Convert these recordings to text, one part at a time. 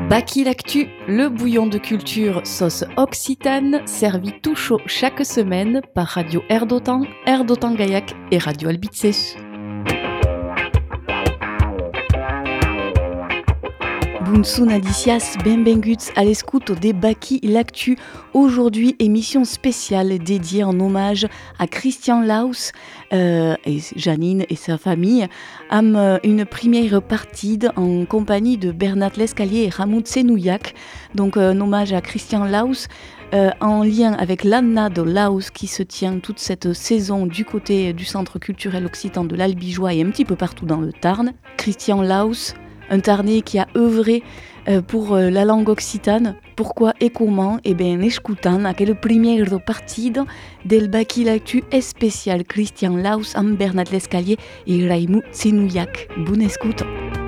Baki l'actu, le bouillon de culture sauce occitane, servi tout chaud chaque semaine par Radio Air d'Otan Gaillac et Radio Albitzé. Bonsoir Adicias, benvinguts à l'escoute de Baki l'actu. Aujourd'hui, émission spéciale dédiée en hommage à Christian Laus et Janine et sa famille. Une première partie en compagnie de Bernat Lescalier et Ramon Tsenouillac. Donc un hommage à Christian Laus en lien avec l'Anna de Laus qui se tient toute cette saison du côté du Centre culturel occitan de l'Albigeois et un petit peu partout dans le Tarn. Christian Laus, un Tarnais qui a œuvré pour la langue occitane. Pourquoi et comment? Eh bien, escutant aquelle première partie del Baki l'actu spécial Christian Laus amb Bernat Lescalier et Raimon Tsenouillac. Bonne écoute.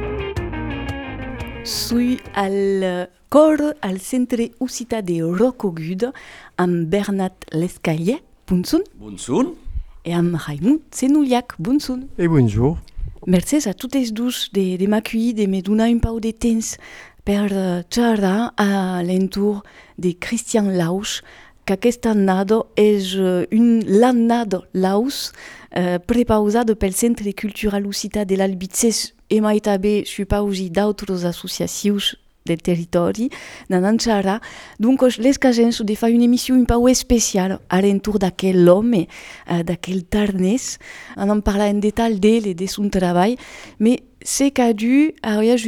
Suis al cor al Centre Occità de Rocogud amb Bernat Lescalier. Bonsoir. Bonsoir. Et amb Raimon Tsenouillac. Bonsoir. Et bonjour. Merci a totes dus de m'accueillir, de me donar un peu de temps per xerrar a l'entour de Christian Laus, que aquesta annada és l'annada Laus prepausada pel Centre Cultural Occità de l'Albitzès e mai també supausi d'autres associacions del territori, d'anar xerrar. Donc, les casens de faire une émission un peu spéciale à l'entour d'aquel homme, d'aquel tarnès, en parlant en détail d'ell et de son travail. Mais c'est qu'a dû avoir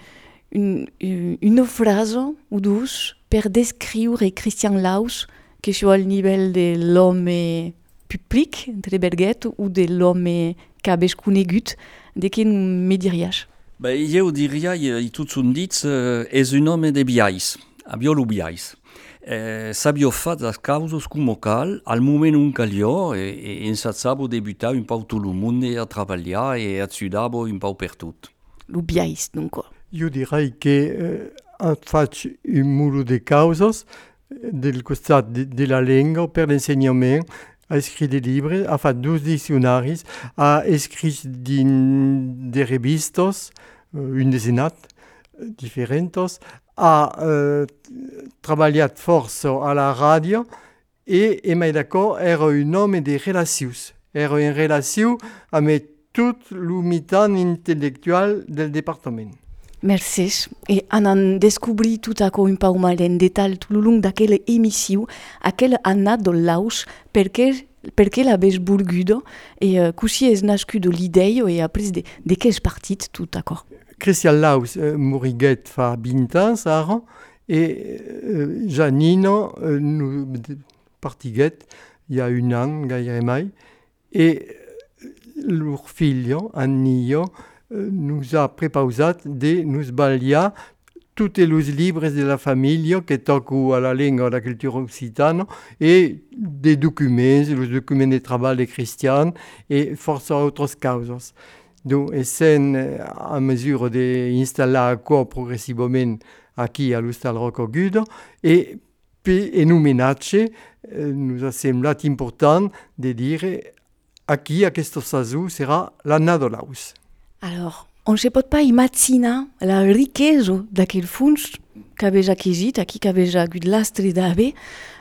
une phrase ou deux per descriure Christian Laus, que soit au niveau de l'homme public, entre berguettes, ou de l'homme qu'habeix conegut, de què me diries? Jo diria, i tots són dits, és un home de biais, a violo biais. Sabio fa das causes como cal, al moment un calió, e insatzavo debutar un pau tot el món a treballar e a estudavo un pau per tot. Lo biais, donc. Io direi che faccio un muro de causes del costat de la lingua per l'insegnament, a écrit des livres, a fait 12 dictionnaris, a écrit des revistas, une desenat diferentes, a treballat força a la ràdio e mai d'accordo era un home de relacions. Era en relació amb tot l'humitat intel·lectual del departament. Merci. Et en descobrir tout à coup un peu mal en détail tout le long d'aquella émission, aquella Anna de Laus, perquè l'aveix volguda et così és nascut l'idea et après de què és partit tout d'accord. Christian Laus moriguet fa 20 ans ara e Janine partiguet il y a un an gairebé mai et leur figlio Annio nous a prepausat de nous ballar tous les livres de la famille qui toquent à la langue de la culture occitane et des documents, les documents de travail de Christian et force autres causes. Donc, essent à mesure d'installer encore progressivement aquí a l'Hostal Rocogud et nous menace, nous a semblé important de dire aquí, aquest saison, sera l'Anna de Laus. Alors, on ne se pot pas imaginer la riquesa d'aquell fons que havia acquis, aquí que havia hagut l'astre d'haver.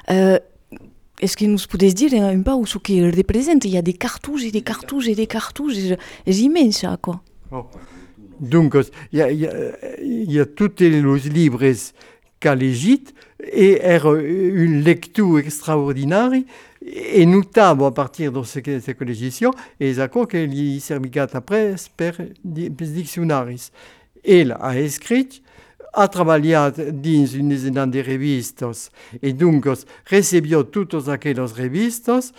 Est-ce que nous pouvez dire un peu ce qu'il représente? Il y a des cartouches et des cartouches et des cartouches, c'est immense, quoi. Oh. Donc, il y a tous les livres qu'a llegit et une lecture extraordinaire et notable à partir de cette collégion et c'est quoi qu'il servira après per dictionnaires. Elle a écrit, a treballat dins une desena de revistas et donc recebió totes aquelles revistas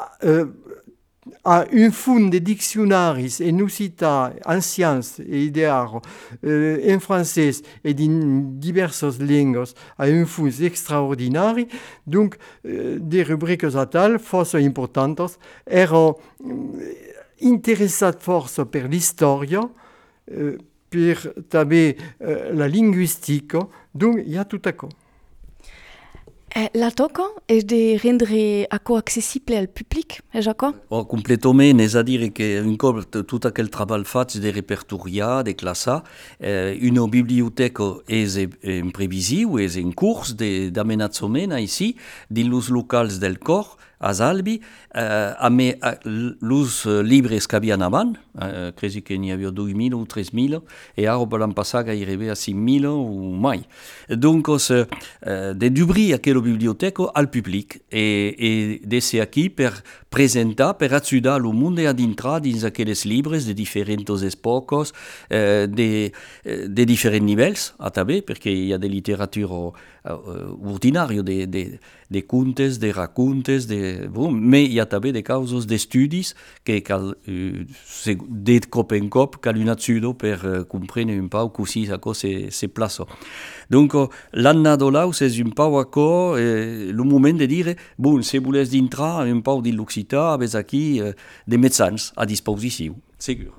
a un fond de diccionnaris en occità, en sciences et d'art, en français et dans diverses langues, a un fond extraordinaire. Donc, des rubriques à tal, force importantes, erano interessat força per l'histoire, per també la linguistique, donc il y a tout à coup. La toca és de rendre aquò accessible al public, és d'acord? Completament, és a dir que un cop tot aquell treball fet de repertoriar, de classar, una biblioteca és en previsió, és en curs d'amenaçament ici, dins els locals del cor, a Salvi, amb els llibres que havien abans, crec que n'hi havia 2.000 o 3.000, i ara volen passar gairebé a 5.000 o mai. Donc, d'obrir aquella biblioteca al public e de ser aquí per presentar, per ajudar el món a dintre dins aquells llibres de diferents èpoques, de diferents nivells, també, perquè hi ha de literatura ordinària, de contes, de racontes, mais hi ha també de causes d'estudis que cal, de cop en cop, cal un ajuda per comprendre un peu così això se plaça. Donc, l'Anna d'Olaus és un peu això, el moment de dir, bon, si voleu dintre un peu de l'Occità, ves aquí de médecins a disposició, segur.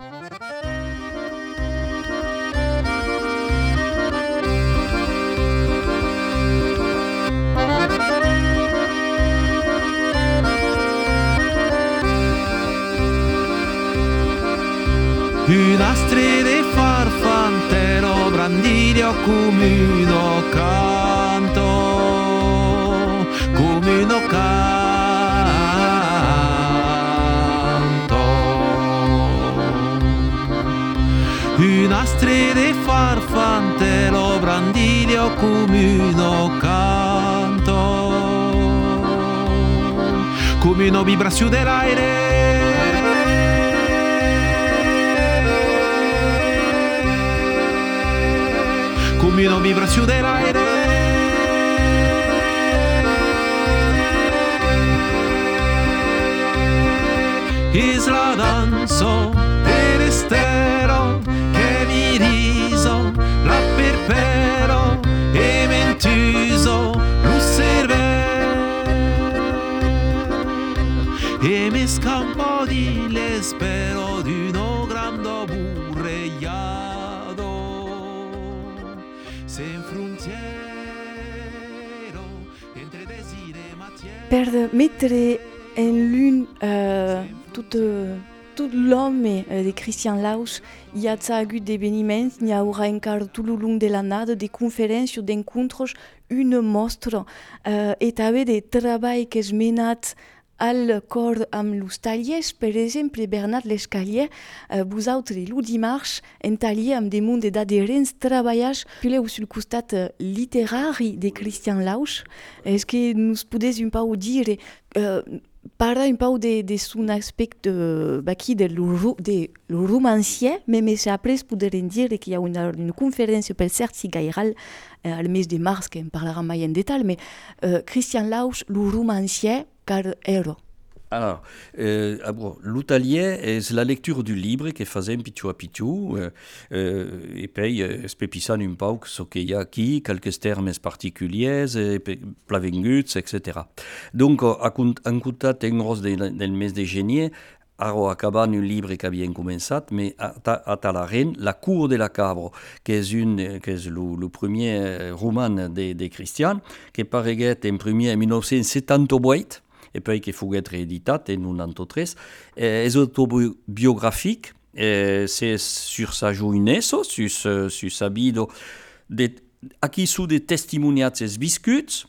Una strada farfantelo brandiglio come uno canto, come uno canto. Una strada farfantelo brandiglio come uno canto, come una vibrazione dell'aire. Come una vibrazione dell'aire. Es la danza del estero che mi riso, la perpero e mentuso l'osserver e mi scampo di l'espero di uno grande burreiato. Per mettere en l'une tout l'homme de Christian Laus, hi ha hagut d'eveniments, n'hi haurà encara tot el long de l'annada de conferències, d'encontres, una mostra i també de treball que és menat al cor amb els tallers. Per exemple, Bernat Lescalier, vosaltres el dimarts en taller amb damunt d'adherents treballats pileu sul costat literari de Christian Laus. Est-ce que nous podeu un peu dire, parlar un peu de son aspecte de romancier, mais après podrem dire qu'il y a une conférence per cert si gairal al mes de mars, que en parlarà mai en detall, mais Christian Laus, le romancier, car héros. Alors, l'Utalier est la lecture du livre que faisait pitou à pitou, et puis spépissant un peu ce qu'il y a aquí, quelques termes particuliers, plavenguts, etc. Donc, en comptat en gros del mes de gener, ara acabant un livre que havien començat, mais a Talaren, La cour de la cabra, que és le premier roman de Christian, que pareguet en premier en 1978, et puis qui fut rééditat en 1993, és autobiographique, c'est sur sa jeunesse, sur sa vie, aquí sous des testimoniats viscuts,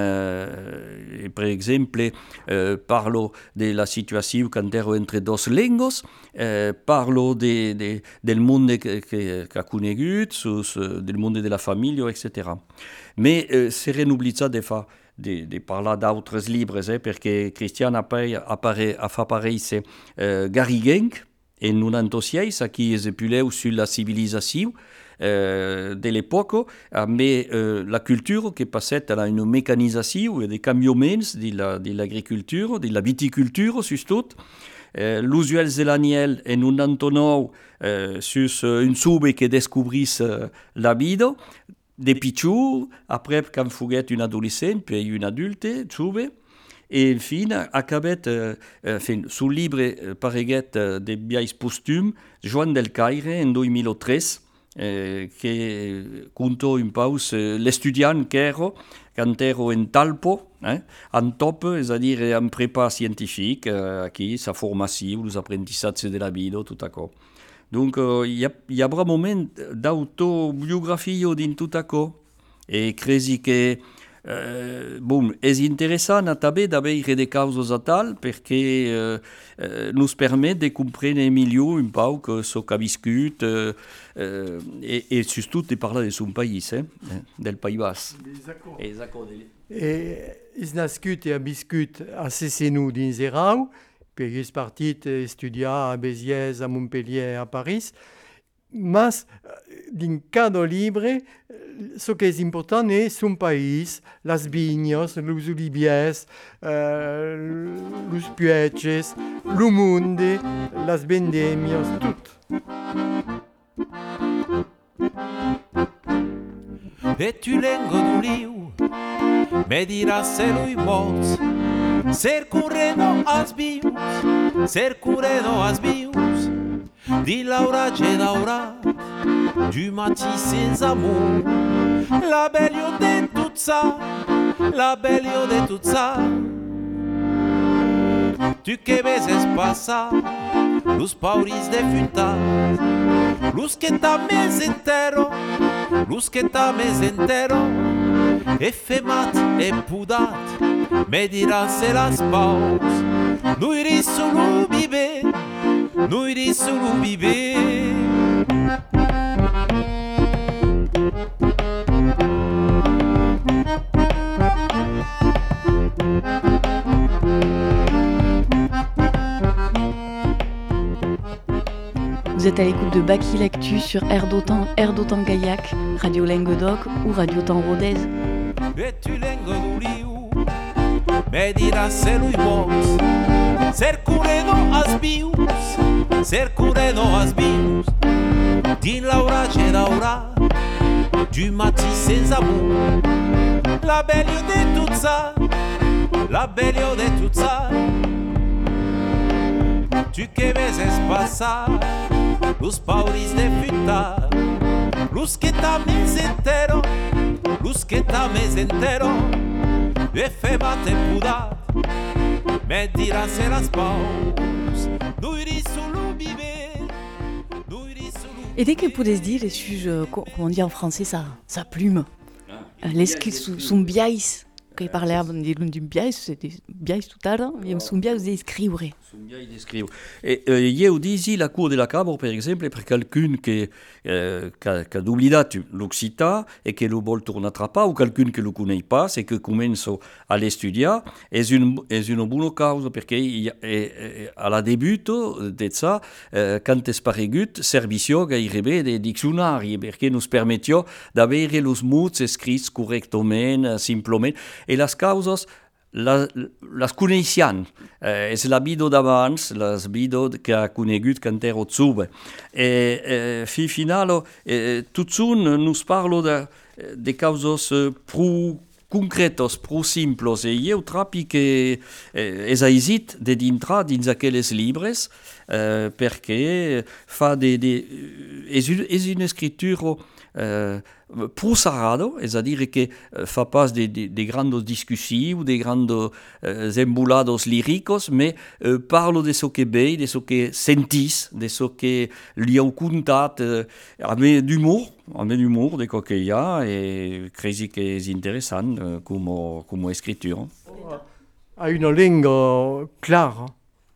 per exemple, parlo de la situació quand era entre dos llengües, parlo del món que ha conegut, del món de la família, etc. Mais serem oblitzats de parlar d'altres llibres, perquè Christian ha fait aparèixer Garriguenc en 96, aquí es puleu sur la civilisation de l'époque, mais la culture qui passait à une mécanisation et des canviaments de l'agriculture, de la viticulture, surtout. L'usuel zelaniel en 99 sur une soube qui découvrisse la vida, des pichous, après quand fuguet une adolescente, puis une adulte, soube. Et enfin, acabet sous libre pareguet de biais posthume, Joan del Caire en 2013, che conto un paus l'estudiant qu'ero, quand ero en Talpo, en top, c'est-à-dire en prépa scientifique, qui sa formation, les apprentissages de la vida, tout à coup. Donc, il y a un moment d'autobiographie dans tout à coup. Et crezi que bon, è interessant també d'avere des causes a tal perché nous permet de comprendre miglior un peu que ce qu'a viscut et surtout de parler de son pays, del País Basc. E is nascut e a viscut a Sessenou dins Erau, perché is partit studiar a Béziers, a Montpellier, a Paris, mas din cada libre ce que è important è son país, las viñas, los oliviers, los pueches, lo monde, las vendemias, tot. E tu lengo du liu, me dirà se lui moz, ser curreno as bius, di Laura Gedaura, du mati sans amour, la belle de tout ça, la belle de tout ça. Tu que vezes passa, los pauris de funta, los que tames entero, e femat e pudat, me dirà se las paus, nu iri solo vive. Nous iris solo viver. Vous êtes à l'écoute de Baki L'Actu sur Air d'Otan Gaillac, Radio Languedoc ou Radio Temps Rodez. E tu lengo du liu, me dirà se lui mos, ser cureno as bius, din Laura Gedaura, du mati sans amour, la belle de tout ça, tu que vezes passa, los pauris de futa, los que tames entero, e femate pudat, me dirà se las paus, nu iris solo viver. Et dès que pouvez dire les sujets, comment on dit en français sa plume, son biais, quand il parlait d'un biais, c'était biais tout à l'heure, mais son biais d'écrire. Et io disi la cour de la Cabra, per esempio, per qualcuno che ha oubliato l'Occità e che lo vuole tornare a trappare, o qualcuno che lo conosce pas e che comincia a studiare, è una buona causa perché alla debutto di ça, quando è sparegut, servizio gairebbe dei dizionari, perché nos permettió d'avere los mots scritti correctamente, simplement, e las causas las coneixen, és la vida d'abans, las vida que ha conegut quand ero jove. Fi final, tot son nos parlo de causes pro concretes, pro simples, e io trapi que és aisit de dintra dins aquelles libres, perché fa és una escritura prosarado, c'est-à-dire que fa pas de grandes discussions, de grandes embolados líricos, mais parlo de ce que veig, de ce que sentis, de ce que li heu contat, amb d'humor, de quoi qu'il y a, et crezi que és interessant comme escriture. A une langue claire,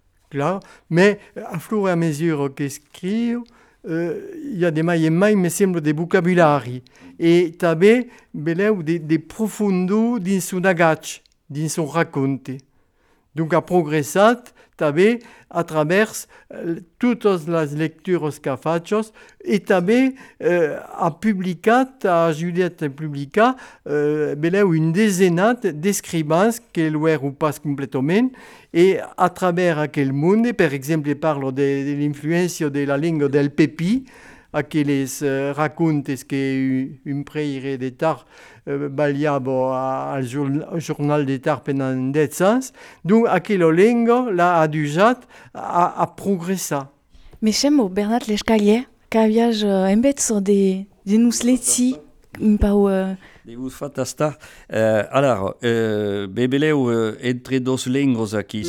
mais à fur et à mesure qu'écrire, il y a des mai, me semble, des vocabulaires. Et també beleu des profondos dins son agatge, dins son raconte. Donc a progressat també a travers totes les lectures que fatxos et també a publicat, a ajudat a publicar beleu une desenat d'escrivans que lo ero pas completament et a travers aquel monde, per exemple, parlo de l'influència de la lingua del Pepi, aquelles racontes que un preire de tard baliavo al journal de tard pendant 10 ans. Donc, aquella lingua l'a adujat a progressar. Mais j'aime Bernat Lescalier, Caviage embezzo de nous letzi un pau Devus fatasta. Alors, bebeleu entre dos lingos aqui.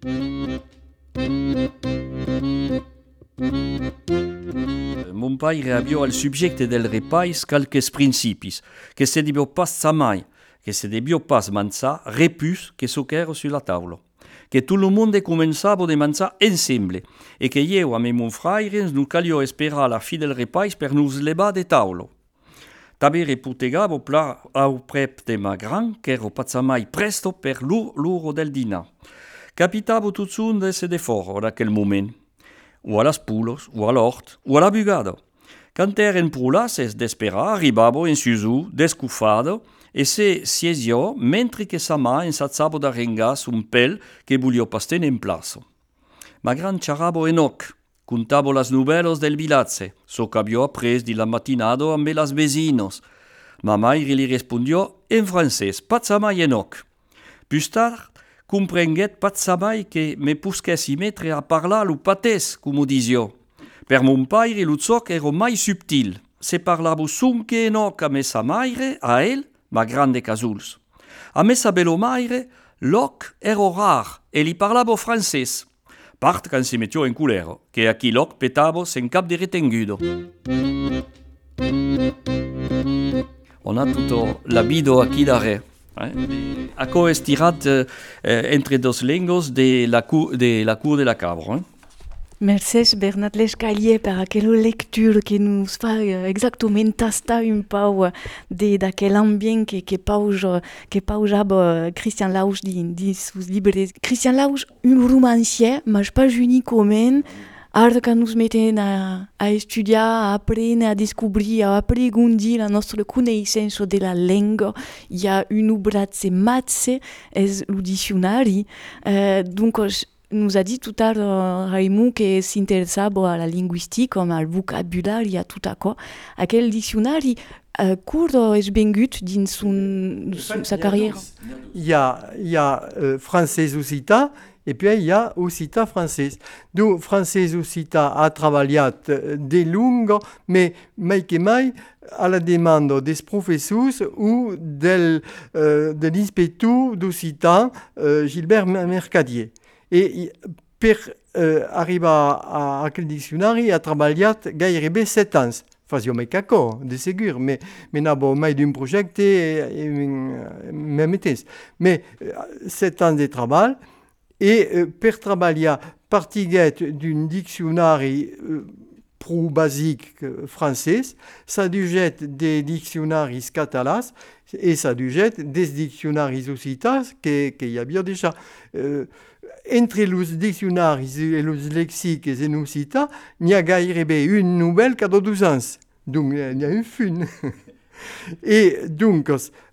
Mon père aviò al subjecte del repais calques principis, que se debió pas samai, que se debió pas manzar repus que soquero sur la tavola, que tout le monde començava de manzar ensemble, e que eu amb mon frère nous calió esperar la fi del repais per nous levar de taulo. També reputegavo pla au prep de ma gran, que ero pazzamai presto per l'uro del dinar. Capitavo tutsun de se de foro d'aquel moment, o a las pulos, o a l'hort, o a la bugada. Quand eren prulaces d'esperar, arribavo en susu, descufado, e se siesio, mentre que sa mà ensatzavo d'arrengas un pel que voglio pasten en plazo. Ma gran charabo enoc, contavo las novelas del vilatze, so que había apres di la matinado amb las vecinos. Ma maire li respondió en francès, pazzamai enoc. Plus tard, comprenguet pazzamai que me pusquessi metre a parlar lo patés, como disio. Per mon pare lo zoc ero mai subtil. Se parlavo sunque enoc a me sa maire, a el, ma grande casuls. A me sa bello maire, loc ero rar, e li parlavo francès. Part quand se mettió en culero, que aquí loc petavo sen cap de retengudo. On a tutto l'abido aquí d'arre. Acco estirat entre dos lengos de la cour de la cabra. Mercès Bernat Lescalier per aquella lectura que nos fa exactament tastar un pau d'aquell ambient que paujava Christian Lausch dins sus llibres. Christian Lausch, un romancier, mas pas unicament, ara que nos metem a estudiar, a aprendre, a descobrir, a apregundir la nostra coneixença de la llengua, hi ha un obratge matze, és el diccionari. Donc, nous a dit tout à l'heure Raimund que s'intéressava a la linguistique, al vocabulari, a tot això. Aquell diccionari curt és vengut dins sa carrière. Il y a français-occità, et puis il y a occità-français. Donc, français-occità a treballat de lungo, mais mai que mai à la demande des professeurs ou de l'inspecteur d'Occità, Gilbert Mercadier. Et per arribar a aquell diccionari ha treballat gairebé 7 anys. Fazio mai caco, de segur, mais n'abo mai d'un projecte même temps. Mais 7 ans de treball, et per treballar partiguet d'un diccionari prou basic francès, ça duget des dictionaris catalans et ça duget des dictionaris occitans que y havia déjà. Entre les dictionaris et les lexiques en occitan, il y a gairebé une nouvelle cada 2 ans. Donc, il y a une fune. Et donc,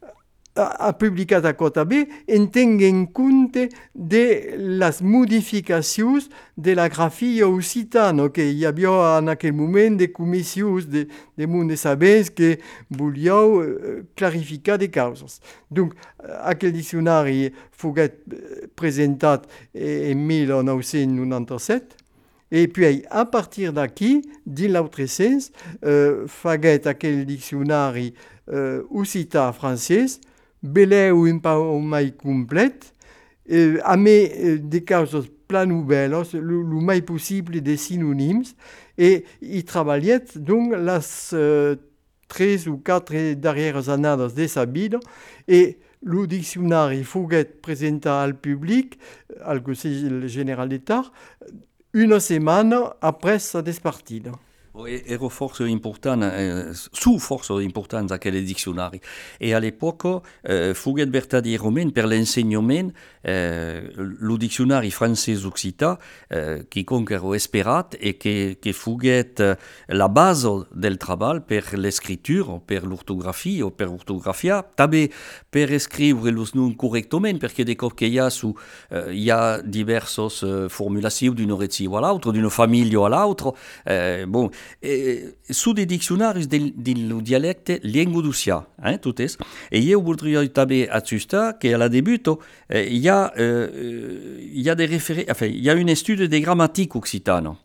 a publicat a Cotabé en tenint compte de las modificacions de la grafia occitana, que hi havia en aquell moment de comissions de món de sabers que voliau clarificar de causes. Donc, aquell diccionari foguet presentat en 1997, et puis a partir d'aquí, dins l'autre sens, faguet aquell diccionari occità francès, beleu un pau mai complet, a me de causes pla nouvelles, le mai possible de synonymes, et il travaillait donc les 3 ou 4 dernières années de sa vie, et le dictionnaire foguet présenté al public, al Conseil général d'État, une semaine après sa despartida. Ero forse important, forse important aquel diccionari. E all'epoca fuguet vertadierament per l'enseignement lo diccionari francès-occità qui ero esperat e que fuguet la base del treball per l'escriptura, per l'ortografia o per ortografiar, també per escriure los noms correctament, perquè de cop que hi ha diverses formulacions d'un oreziu a l'altre, d'una família a l'altre. Bon, su des diccionaris del dialecte llenguadocià, totes. E io voldria també ajustar que a la debuto hi ha des références, enfin, il y a un étude de grammatique occitane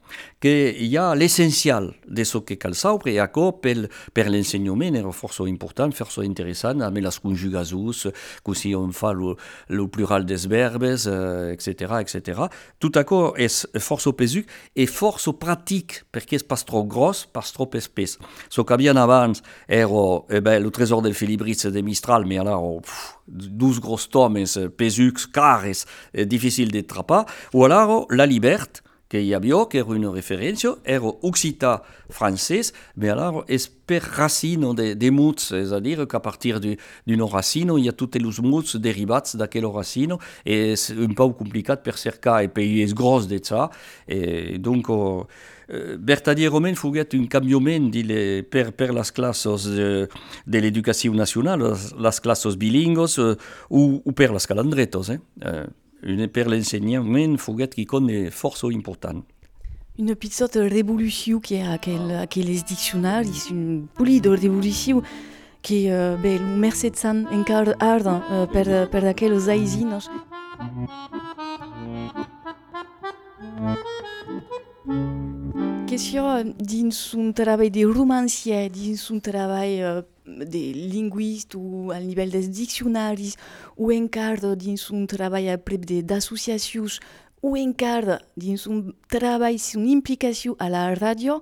che hi ha l'essenzial de so che cal saupre e acò per l'enseignement era força important, força interessant, amb les conjugacions, così on fa lo plural des verbes, etc., etc. Tot acò és força pesuc e força pràctic, perquè és pas trop gros, pas trop espès. So que havien abans era lo tresor del Felibritz de Mistral, mais alors 12 gros tomes pesucs, cares, difficile de trapar, o alors la Liberte, que hi havia, que era una referència, era occità francès, mais alors és per racino de mots, és a dir, qu'à partir d'un racino hi ha tots els mots derivats d'aquell racino, i és un poc complicat per cercar el país gros de ça, et donc vertadierament foguet un canviament per les classes de l'educació nacional, les classes bilingües o per les calandretos, per l'ensenyament foguet qui est força important. Une petite révolution qui est à les dictionnaires, une polie de révolution qui le merced san encara arda per aquells aizinos. Question dins un treball de romancier, dins un treball de linguiste ou al nivell dels diccionaris, ou encara dins un treball a prop d'associacions, ou encara dins un treball, una implicació a la ràdio,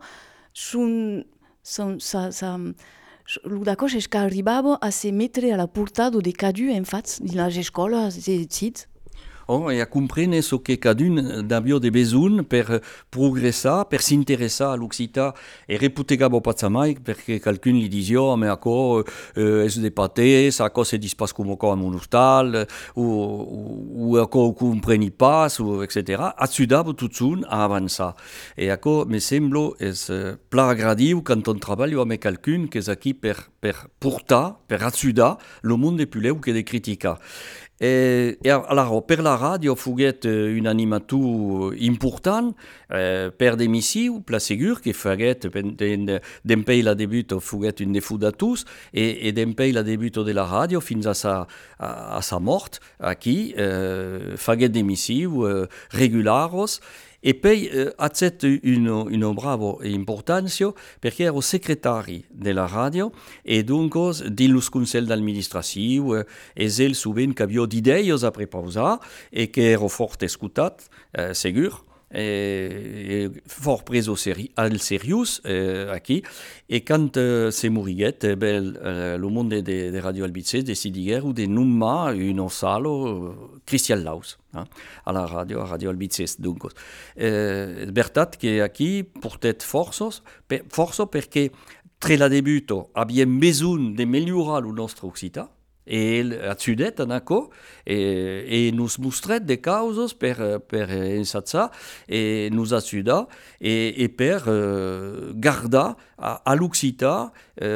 la cosa és que arribava a se mettre a la portada de cada un, en fait, dins les escoles, etc. E a comprendre ce que cadun d'avio de besoin per progressar, per s'interessar a l'occità e reputegava pas mai perché qualcun li dizio ma acò es de patés, acò se dis pas com acò en un hostal o acò compreni pas, etc. Atsudava tot sun a avançar. E acò me sembla es pla agradiu quand on treballa amb qualcun que és aquí per portar, per atsudar lo món de puleu que de criticar. E alors, per la radio foguet un animator important per d'emissiu, pla segur, que faguet d'empei la debuto foguet un de fundators e d'empei la debuto de la radio fins a sa mort aquí, faguet d'emissiu regularos. E poi ha set una brava importanza perché ero secretari della radio e dunque dins consell d'administratiu és el sovint que havia d'ideies a prepausar e que ero fort escutat, segur, fort pres al seriós aquí, e quand se moriguet, lo món de Radio Albitzès decidiguer de nommar un salo Christian Laus a la Radio Albitzès. Donc, és veritat que aquí portet força perquè tre la debuto abbiamo bisogno de millorar el nostre occità, e atsudet en acò e nos mostret de causes per ensatzar e nos atsudar e per gardar a l'occità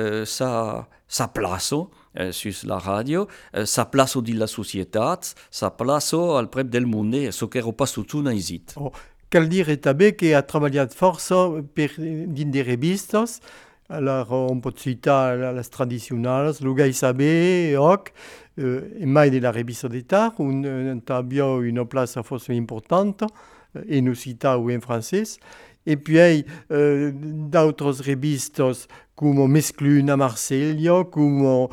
sa plaça sus la radio, sa plaça dins la societat, sa plaça al prep del món, so que ero pas tutun aisit. Cal dire també que ha treballat força dins de revistes. Alors, on peut citar les tradicionals, l'Ugai Sabé, Hoc, et mai de la revista d'État, on a une place força importante, et nous citons en français. Et puis, d'autres revistas comme Mescluna Marcelio, comme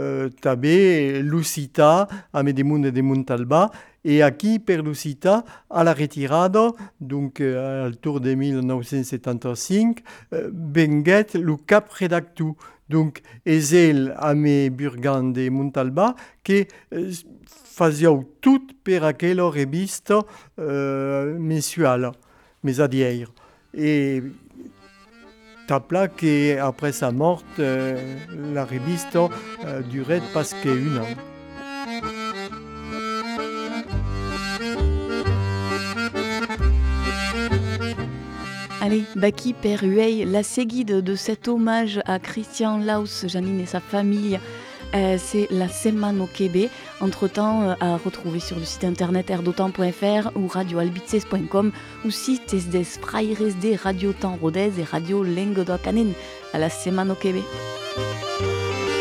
també Lucita, a Medemunde de Montalba, et aquí per Lucita, à la retirada, donc autour de 1975, venguet le cap redactu. Donc, és el amb Burgan de Montalba que fasiau tot per aquella revista mensual, mes adier. Et tapla que après sa mort, la revista durait pas qu'un an. Allez, Baki per Uei, la seguide de cet hommage à Christian Laus, Janine et sa famille, c'est la Semaine que ve. Entre-temps, à retrouver sur le site internet erdotan.fr ou radioalbitzès.com ou sites des fraires de Radio Temps Rodez et Radio Lenguedoc Anen. À la Semaine que ve.